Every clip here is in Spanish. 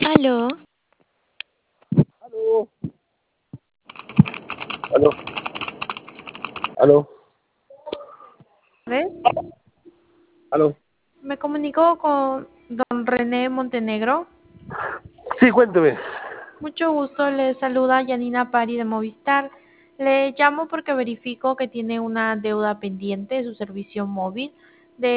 Aló, Aló, aló, aló, ¿ves? aló. Me comunicó con don René Montenegro. Sí, cuénteme. Mucho gusto, le saluda Yanina Pari de Movistar. Le llamo porque verifico que tiene una deuda pendiente de su servicio móvil de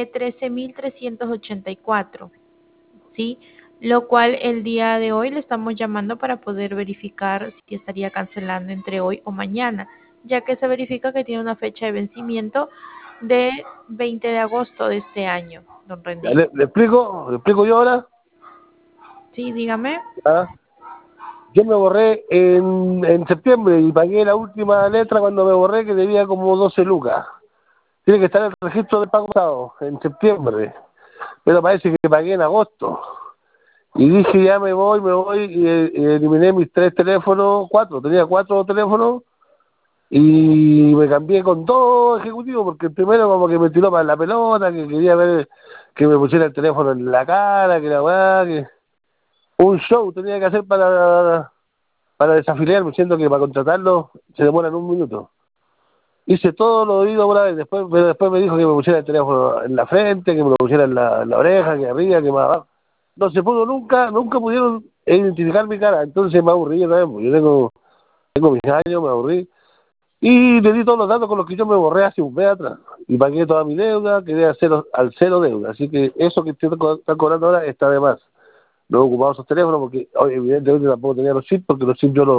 13.384, ¿sí? Lo cual el día de hoy le estamos llamando para poder verificar si estaría cancelando entre hoy o mañana, ya que se verifica que tiene una fecha de vencimiento de 20 de agosto de este año, don Ya, René. le explico yo ahora. Sí, dígame. ¿Ah? Yo me borré en septiembre y pagué la última letra cuando me borré, que debía como 12 lucas. Tiene que estar en el registro de pago pasado, en septiembre, pero parece que pagué en agosto. Y dije, ya me voy, y eliminé mis 3 teléfonos, tenía 4 teléfonos, y me cambié con 2 ejecutivos, porque el primero como que me tiró para la pelota, que quería ver que me pusiera el teléfono en la cara, que la weá, que un show tenía que hacer para desafiliarme, siendo que para contratarlo se demoran un minuto. Hice todo lo oído por vez, pero después me dijo que me pusiera el teléfono en la frente, que me lo pusiera en la oreja, que arriba, que más abajo. No se pudo nunca pudieron identificar mi cara, entonces me aburrí otra vez, porque yo tengo mis años, me aburrí. Y le di todos los datos con los que yo me borré hace un mes atrás. Y pagué toda mi deuda, quedé al cero deuda. Así que eso que están cobrando ahora está de más. No he ocupado esos teléfonos porque, oye, evidentemente tampoco tenía los chips, porque los chips yo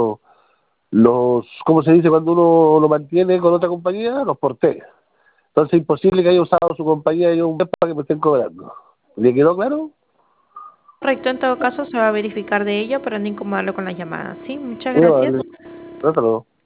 ¿cómo se dice cuando uno lo mantiene con otra compañía? Los porté. Entonces es imposible que haya usado su compañía y un mes para que me estén cobrando. ¿Le quedó claro? Correcto, en todo caso se va a verificar de ello para no incomodarlo con la llamada. Sí, muchas Muy gracias. amable. Hasta luego.